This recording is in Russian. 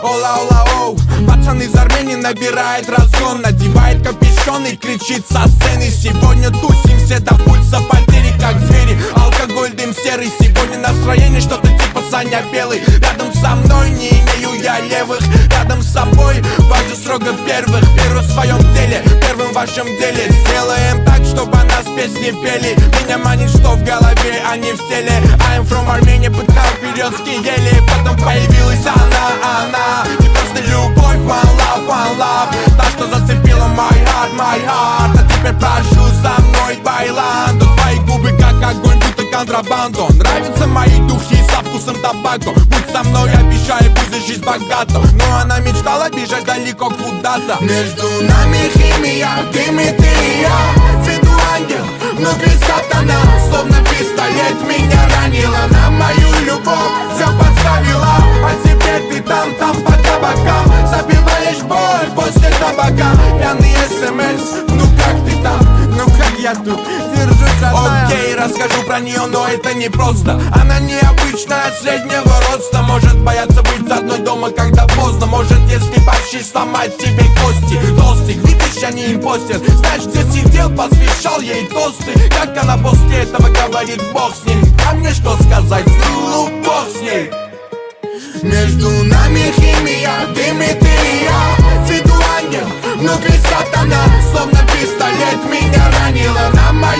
Ола, ола, оу. Пацан из Армении набирает разгон, надевает капюшон и кричит со сцены: сегодня тусим все до пульса потери, как звери. Алкоголь, дым серый, сегодня настроение что-то типа Саня Белый. Рядом со мной не имею я левых, рядом с собой важу строго первых. Первый в своем деле, первым в вашем деле. Сделаем так, чтобы о нас песни пели. Меня манит, что в голове, а не в теле. I'm from Armenia, пытал березки ели. Потом появилась она. Не просто любовь, one love. Та, что зацепила my heart. А теперь прошу за мной байландо. Твои губы как огонь, будто контрабандо. Нравятся мои духи со вкусом табако. Будь со мной, обещаю, будет жизнь богата. Но она мечтала бежать далеко куда-то. Между нами химия, ты и я. Цвету ангел, внутри сатана. Словно пистолет меня ранила. На мою любовь все подставила. А теперь ты там по кабакам. Забиваешь боль после табака. Пьяный СМС, ну как ты там? Ну как я тут? Держусь, родная. Окей, расскажу про нее, но это не просто. Она необычная, среднего роста. Может бояться быть одной дома, когда поздно. Может, если вообще сломать тебе кости. Толстик, видишь, я не импостер. Знаешь, где сидел, посвящал ей тосты. Как она после этого говорит: бог с ним. А мне что сказать? Ну, бог с ней. Между нами химия, дым и ты и я. Цвету ангел, внутри сатана. Словно пистолет меня ранила. На